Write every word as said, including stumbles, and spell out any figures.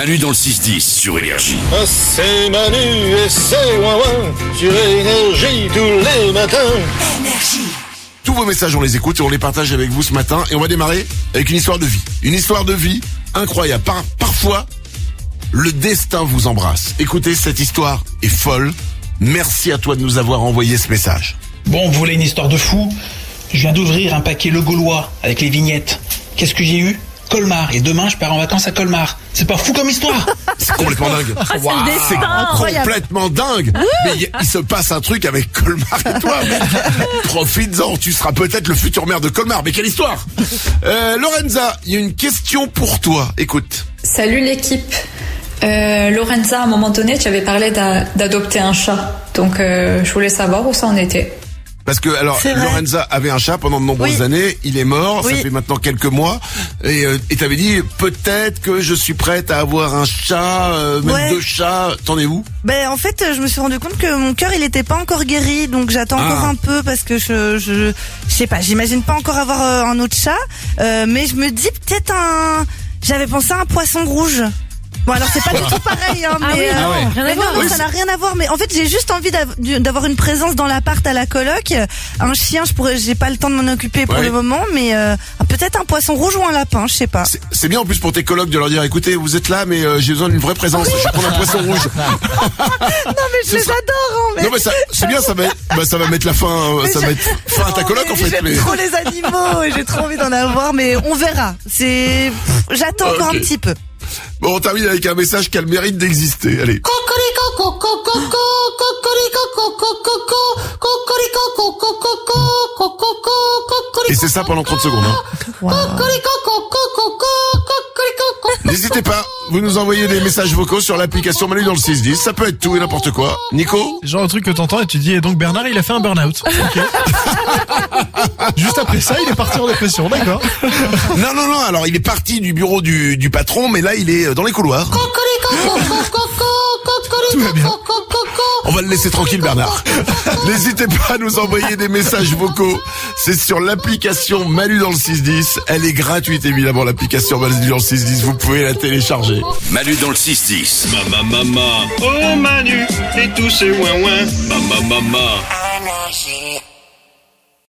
Manu dans le six dix sur Énergie. Ah, c'est Manu et c'est Wawa sur Énergie tous les matins. Énergie. Tous vos messages, on les écoute et on les partage avec vous ce matin. Et on va démarrer avec une histoire de vie. Une histoire de vie incroyable. Par, parfois, le destin vous embrasse. Écoutez, cette histoire est folle. Merci à toi de nous avoir envoyé ce message. Bon, vous voulez une histoire de fou ? Je viens d'ouvrir un paquet Le Gaulois avec les vignettes. Qu'est-ce que j'ai eu ? Colmar. Et demain, je pars en vacances à Colmar. C'est pas fou comme histoire ? C'est complètement dingue. Ah, c'est Wow, le destin. c'est Incroyable. complètement dingue. Mais il, il se passe un truc avec Colmar et toi. Profites-en, tu seras peut-être le futur maire de Colmar. Mais quelle histoire. euh, Lorenza, il y a une question pour toi. Écoute. Salut l'équipe. Euh, Lorenza, à un moment donné, tu avais parlé d'a- d'adopter un chat. Donc, euh, je voulais savoir où ça en était. Parce que alors C'est vrai. Lorenza avait un chat pendant de nombreuses Oui. années, il est mort, Oui. ça fait maintenant quelques mois, et euh, et t'avais dit peut-être que je suis prête à avoir un chat, euh, même Ouais. deux chats. T'en es où? Ben en fait, je me suis rendu compte que mon cœur il était pas encore guéri, donc j'attends Ah. encore un peu parce que je je je sais pas, j'imagine pas encore avoir euh, un autre chat, euh, mais je me dis peut-être un. J'avais pensé à un poisson rouge. Bon alors c'est pas du tout pareil, hein, mais Ah oui, euh, non, rien à mais non, voir. non, Oui, ça c'est- n'a rien à voir. Mais en fait, j'ai juste envie d'av- du- d'avoir une présence dans l'appart à la coloc. Un chien, je pourrais, j'ai pas le temps de m'en occuper pour Ouais. le moment, mais euh, peut-être un poisson rouge ou un lapin, je sais pas. C'est- C'est bien en plus pour tes colocs de leur dire écoutez, vous êtes là, mais euh, j'ai besoin d'une vraie présence. Je vais prendre un poisson rouge. Non mais je Ce les sera- adore, hein, mais Non mais ça, c'est bien, ça va, bah, ça va mettre la fin, euh, ça va mettre fin à ta coloc en fait. J'aime Mais... trop les animaux et j'ai trop envie d'en avoir, mais on verra. C'est, pff, j'attends encore Ok. un petit peu. Bon, on termine avec un message qui a le mérite d'exister. Allez. Et c'est ça pendant trente secondes. Hein. N'hésitez pas, vous nous envoyez des messages vocaux sur l'application Manu dans le six dix. Ça peut être tout et n'importe quoi. Nico? Genre un truc que t'entends et tu dis, et donc Bernard il a fait un burn-out. Ok. Juste après ça, il est parti en dépression, d'accord. Non, non, non, alors il est parti du bureau du, du patron, mais là il est dans les couloirs. Tout va bien. On va le laisser tranquille, Bernard. N'hésitez pas à nous envoyer des messages vocaux. C'est sur l'application Manu dans le six dix. Elle est gratuite, évidemment, l'application Manu dans le six dix. Vous pouvez la télécharger. Manu dans le six dix. Mama, mama, oh Manu et tous ces ouin-ouin. Mama, mama. Énergie.